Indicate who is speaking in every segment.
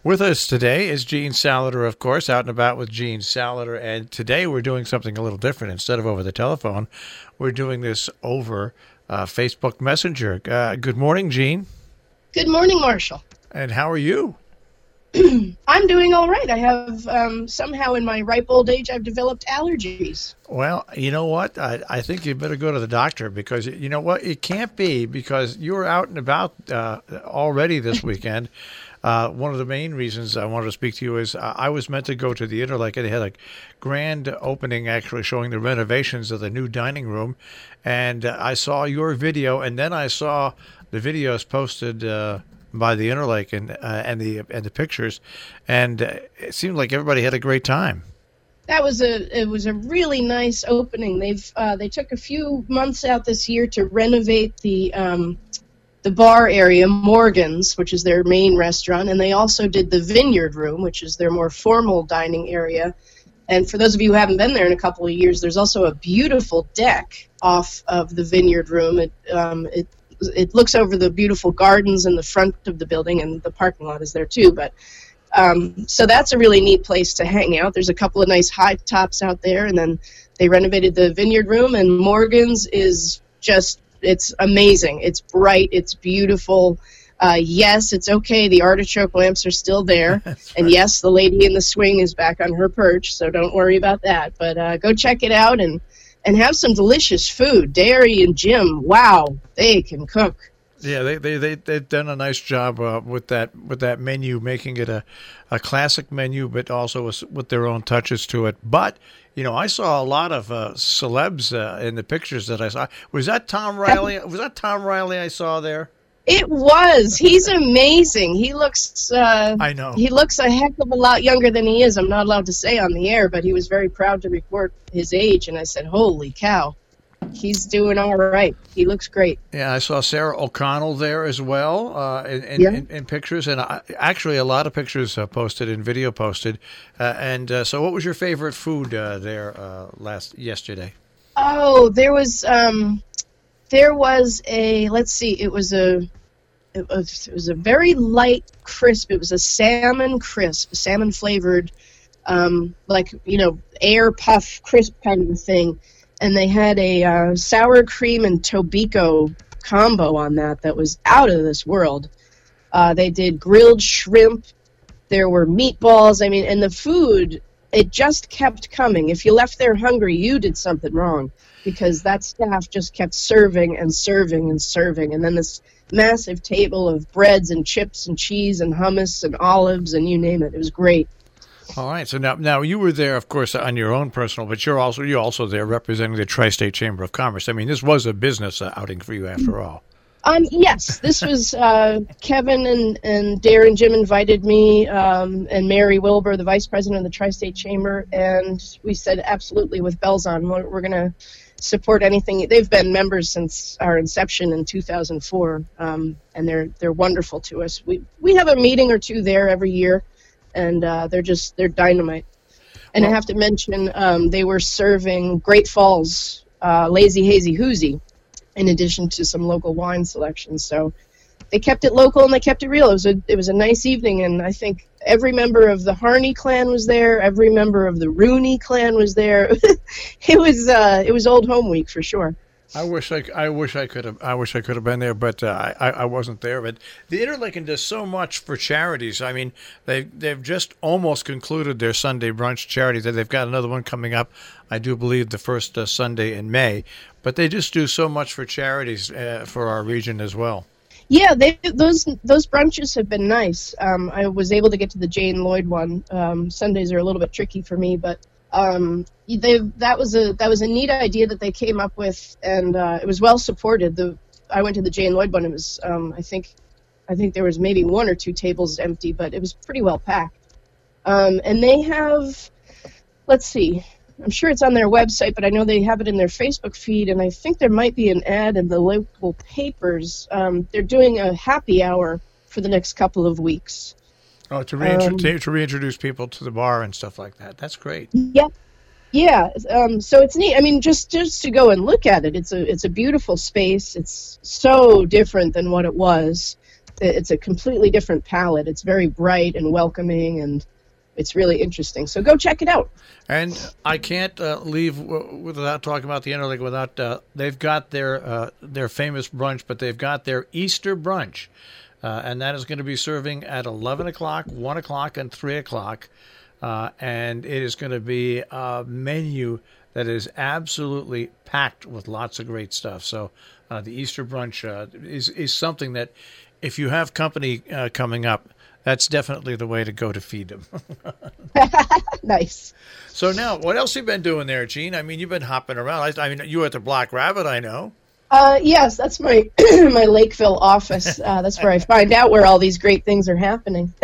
Speaker 1: With us today is Gene Salater, of course, Out and About with Gene Salater. And today we're doing something a little different. Instead of over the telephone, we're doing this over Facebook Messenger. Good morning, Gene.
Speaker 2: Good morning, Marshall.
Speaker 1: And how are you?
Speaker 2: I'm doing all right. I have somehow in my ripe old age, I've developed allergies.
Speaker 1: Well, you know what? I think you better go to the doctor because, you know what? It can't be because you were out and about already this weekend. One of the main reasons I wanted to speak to you is I was meant to go to the Interlake. They had a grand opening actually showing the renovations of the new dining room. And I saw your video, and then I saw the videos posted by the Interlake and the pictures. And it seemed like everybody had a great time.
Speaker 2: It was a really nice opening. They took a few months out this year to renovate the bar area, Morgan's, which is their main restaurant, and they also did the Vineyard Room, which is their more formal dining area. And for those of you who haven't been there in a couple of years, there's also a beautiful deck off of the Vineyard Room. It looks over the beautiful gardens in the front of the building, and the parking lot is there too. But so that's a really neat place to hang out. There's a couple of nice high tops out there, and then they renovated the Vineyard Room, and Morgan's is just, it's amazing. It's bright. It's beautiful. Yes, it's okay. The artichoke lamps are still there.
Speaker 1: Right.
Speaker 2: And yes, the lady in the swing is back on her perch, so don't worry about that. But go check it out and have some delicious food. Dairy and Jim, wow, they can cook.
Speaker 1: Yeah, they've done a nice job with that menu, making it a classic menu, but also with their own touches to it. But you know, I saw a lot of celebs in the pictures that I saw. Was that Tom Riley? Was that Tom Riley I saw there?
Speaker 2: It was. He's amazing. He looks.
Speaker 1: I know.
Speaker 2: He looks a heck of a lot younger than he is. I'm not allowed to say on the air, but he was very proud to report his age, and I said, "Holy cow, he's doing all right. He looks great."
Speaker 1: Yeah, I saw Sarah O'Connell there as well in pictures, and actually a lot of pictures posted and video posted. So, what was your favorite food there yesterday?
Speaker 2: Oh, there was a, let's see, it was a very light crisp. It was a salmon crisp, salmon flavored, air puff crisp kind of a thing. And they had a sour cream and Tobiko combo on that was out of this world. They did grilled shrimp. There were meatballs. I mean, and the food, it just kept coming. If you left there hungry, you did something wrong, because that staff just kept serving and serving and serving. And then this massive table of breads and chips and cheese and hummus and olives and you name it. It was great.
Speaker 1: All right. So now you were there, of course, on your own personal, but you're also there representing the Tri-State Chamber of Commerce. I mean, this was a business outing for you after all.
Speaker 2: Yes, this was Kevin and Darren Jim invited me, and Mary Wilbur, the vice president of the Tri-State Chamber, and we said absolutely with bells on. We're going to support anything. They've been members since our inception in 2004, and they're wonderful to us. We have a meeting or two there every year, and they're dynamite. And I have to mention they were serving Great Falls Lazy Hazy Hoozy in addition to some local wine selections. So they kept it local and they kept it real. It was a nice evening, and I think every member of the Harney clan was there. Every member of the Rooney clan was there. It was old home week for sure.
Speaker 1: I wish I could have been there, but I wasn't there. But the Interlaken does so much for charities. I mean, they've just almost concluded their Sunday brunch charity. They've got another one coming up, I do believe, the first Sunday in May. But they just do so much for charities for our region as well.
Speaker 2: Yeah, those brunches have been nice. I was able to get to the Jane Lloyd one. Sundays are a little bit tricky for me, but that was a neat idea that they came up with, and it was well supported. I went to the Jane Lloyd one. It was I think there was maybe one or two tables empty, but it was pretty well packed. And they have, let's see, I'm sure it's on their website, but I know they have it in their Facebook feed, and I think there might be an ad in the local papers. They're doing a happy hour for the next couple of weeks.
Speaker 1: Oh, to reintroduce people to the bar and stuff like that. That's great.
Speaker 2: Yeah. So it's neat. I mean, just to go and look at it, it's a beautiful space. It's so different than what it was. it's a completely different palette. It's very bright and welcoming, and it's really interesting. So go check it out.
Speaker 1: And I can't leave without talking about the Interlake without they've got their famous brunch, but they've got their Easter brunch, and that is going to be serving at 11 o'clock, 1 o'clock, and 3 o'clock, and it is going to be a menu that is absolutely packed with lots of great stuff. So the Easter brunch is something that if you have company coming up, that's definitely the way to go to feed them.
Speaker 2: Nice.
Speaker 1: So now, what else have you been doing there, Gene? I mean, you've been hopping around. I mean, you were at the Black Rabbit, I know.
Speaker 2: Yes, that's my my Lakeville office. That's where I find out where all these great things are happening.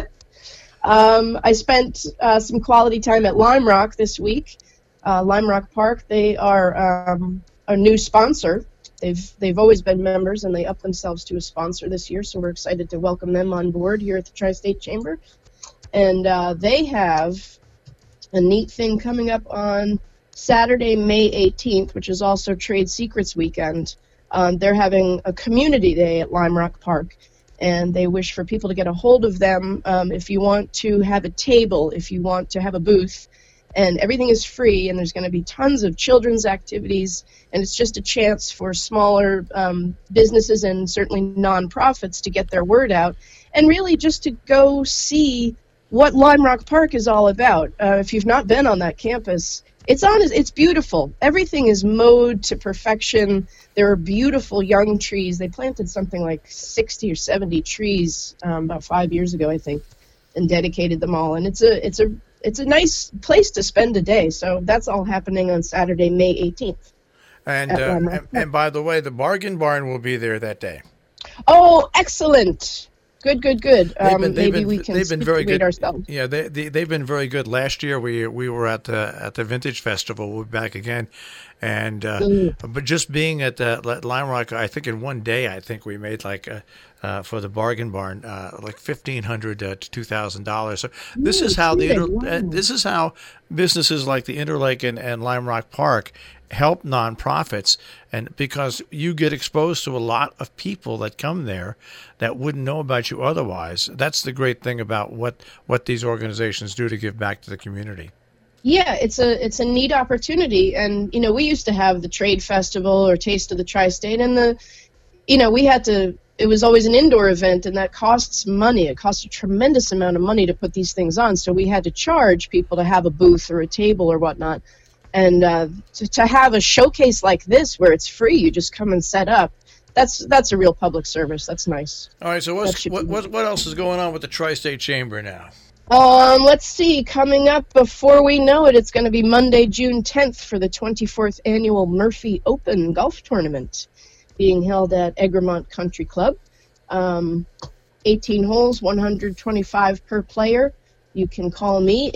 Speaker 2: I spent some quality time at Lime Rock this week. Lime Rock Park, they are a new sponsor. They've always been members, and they upped themselves to a sponsor this year, so we're excited to welcome them on board here at the Tri-State Chamber. And they have a neat thing coming up on Saturday, May 18th, which is also Trade Secrets Weekend. They're having a community day at Lime Rock Park, and they wish for people to get a hold of them if you want to have a table, if you want to have a booth. And everything is free, and there's going to be tons of children's activities, and it's just a chance for smaller businesses and certainly nonprofits to get their word out, and really just to go see what Lime Rock Park is all about. If you've not been on that campus, it's beautiful. Everything is mowed to perfection. There are beautiful young trees. They planted something like 60 or 70 trees about 5 years ago, I think, and dedicated them all. And it's a nice place to spend a day. So that's all happening on Saturday, May 18th.
Speaker 1: And by the way, the Bargain Barn will be there that day.
Speaker 2: Oh, excellent. Good. Maybe we can
Speaker 1: they've been very good
Speaker 2: ourselves.
Speaker 1: Yeah, they've been very good. Last year we were at the Vintage Festival. We're back again, and but just being at Lime Rock, I think in one day, I think we made like for the Bargain Barn like $1,500 to $2,000. So this is how this is how businesses like the Interlake and Lime Rock Park help nonprofits, and because you get exposed to a lot of people that come there that wouldn't know about you otherwise. That's the great thing about what these organizations do to give back to the community.
Speaker 2: Yeah, it's a neat opportunity, and we used to have the Trade Festival or Taste of the Tri-State, and we had to. It was always an indoor event, and that costs money. It costs a tremendous amount of money to put these things on, so we had to charge people to have a booth or a table or whatnot. And to have a showcase like this where it's free, you just come and set up, that's a real public service. That's nice.
Speaker 1: All right, so what else is going on with the Tri-State Chamber now?
Speaker 2: Let's see. Coming up before we know it, it's going to be Monday, June 10th for the 24th Annual Murphy Open Golf Tournament being held at Egremont Country Club. 18 holes, 125 per player. You can call me,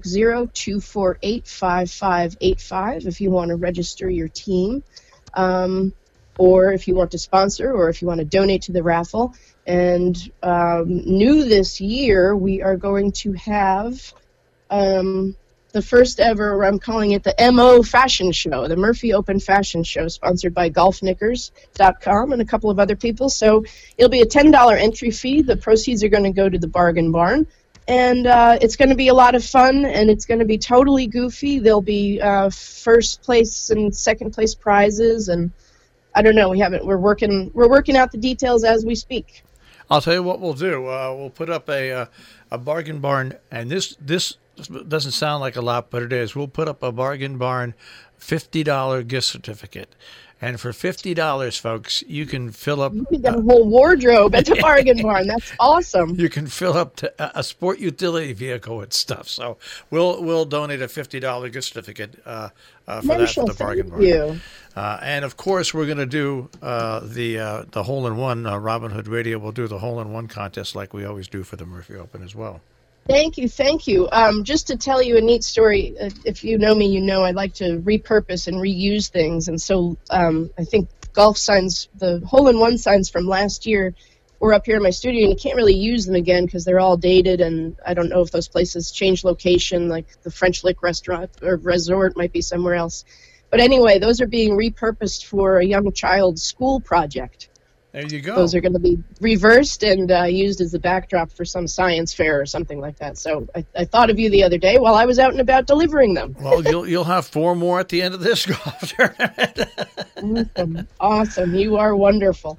Speaker 2: 860-248-5585, if you want to register your team, or if you want to sponsor, or if you want to donate to the raffle. And new this year, we are going to have the first ever, I'm calling it the MO Fashion Show, the Murphy Open Fashion Show, sponsored by golfknickers.com and a couple of other people. So it'll be a $10 entry fee. The proceeds are going to go to the Bargain Barn. And it's going to be a lot of fun, and it's going to be totally goofy. There'll be first place and second place prizes, and I don't know. We're working out the details as we speak.
Speaker 1: I'll tell you what we'll do. We'll put up a Bargain Barn, and this doesn't sound like a lot, but it is. We'll put up a Bargain Barn $50 gift certificate. And for $50, folks, you can fill up...
Speaker 2: You can get a whole wardrobe at the Bargain Barn. That's awesome.
Speaker 1: You can fill up a sport utility vehicle with stuff. So we'll donate a $50 gift certificate for the Bargain Barn. And, of course, we're going to do the hole-in-one. Robin Hood Radio will do the hole-in-one contest like we always do for the Murphy Open as well.
Speaker 2: Thank you. Just to tell you a neat story, if you know me, you know I like to repurpose and reuse things. And so I think golf signs, the hole-in-one signs from last year, were up here in my studio, and you can't really use them again because they're all dated, and I don't know if those places change location, like the French Lick restaurant or resort might be somewhere else. But anyway, those are being repurposed for a young child's school project.
Speaker 1: There you go.
Speaker 2: Those are going to be reversed and used as the backdrop for some science fair or something like that. So I thought of you the other day while I was out and about delivering them.
Speaker 1: Well, you'll have 4 more at the end of this golf tournament.
Speaker 2: Awesome. You are wonderful.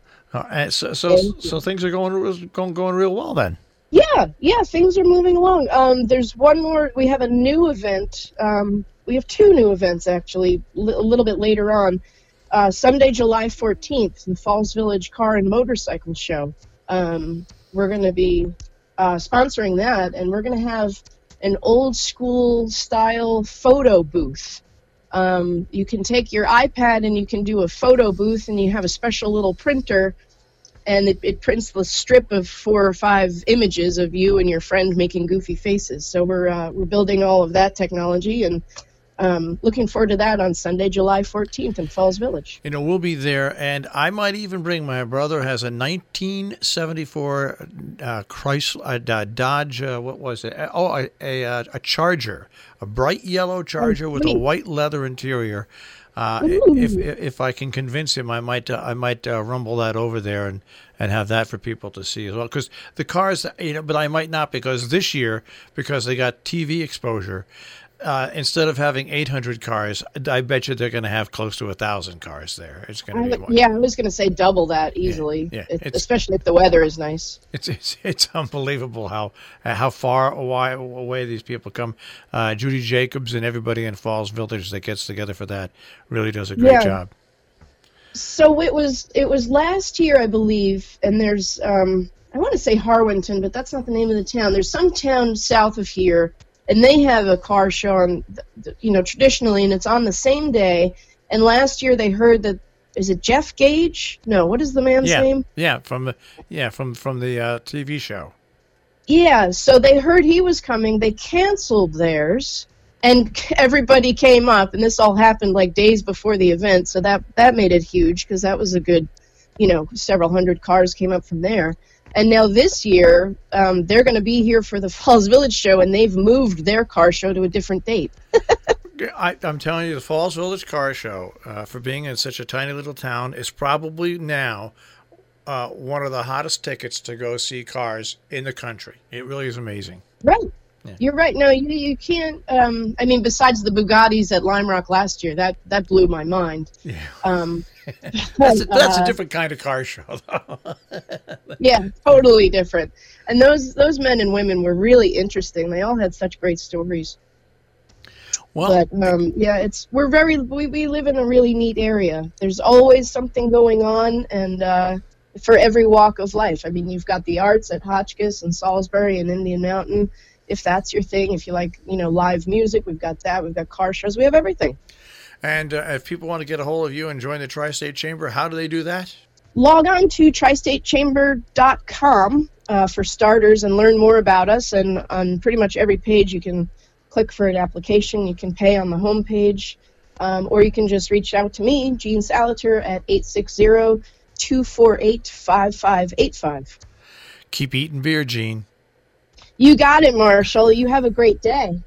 Speaker 1: So things are going real well then.
Speaker 2: Yeah, things are moving along. There's one more. We have a new event. We have 2 new events, actually, a little bit later on. Sunday, July 14th, the Falls Village Car and Motorcycle Show. We're going to be sponsoring that, and we're going to have an old-school style photo booth. You can take your iPad and you can do a photo booth, and you have a special little printer, and it prints the strip of 4 or 5 images of you and your friend making goofy faces. So we're building all of that technology, and looking forward to that on Sunday, July 14th in Falls Village.
Speaker 1: We'll be there, and I might even bring my brother has a 1974 Chrysler Dodge. What was it? A Charger, a bright yellow Charger with a white leather interior. If I can convince him, I might rumble that over there and have that for people to see as well. Because the cars, but I might not, because this year, because they got TV exposure. Instead of having 800 cars, I bet you they're going to have close to 1,000 cars there. It's going to be
Speaker 2: I was going to say double that easily, especially if the weather is nice.
Speaker 1: It's unbelievable how far away these people come. Judy Jacobs and everybody in Falls Village that gets together for that really does a great job.
Speaker 2: So it was last year, I believe, and there's I want to say Harwinton, but that's not the name of the town. There's some town south of here. And they have a car show on, traditionally, and it's on the same day. And last year they heard that, is it Jeff Gage? No, what is the man's name?
Speaker 1: Yeah, from the TV show.
Speaker 2: Yeah, so they heard he was coming. They canceled theirs, and everybody came up. And this all happened like days before the event, so that made it huge because that was a good, several hundred cars came up from there. And now this year, they're going to be here for the Falls Village show, and they've moved their car show to a different date.
Speaker 1: I'm telling you, the Falls Village Car Show, for being in such a tiny little town, is probably now one of the hottest tickets to go see cars in the country. It really is amazing.
Speaker 2: Right. Yeah. You're right. No, you can't. Besides the Bugattis at Lime Rock last year, that blew my mind.
Speaker 1: Yeah. That's a different kind of car show, though.
Speaker 2: Yeah, totally different. And those men and women were really interesting. They all had such great stories. Well, but we live in a really neat area. There's always something going on, and for every walk of life. You've got the arts at Hotchkiss and Salisbury and Indian Mountain. If that's your thing, if you like, live music, we've got that. We've got car shows. We have everything.
Speaker 1: And if people want to get a hold of you and join the Tri-State Chamber, how do they do that?
Speaker 2: Log on to tristatechamber.com for starters and learn more about us. And on pretty much every page, you can click for an application. You can pay on the homepage, or you can just reach out to me, Gene Salater, at 860-248-5585.
Speaker 1: Keep eating beer, Gene.
Speaker 2: You got it, Marshall. You have a great day.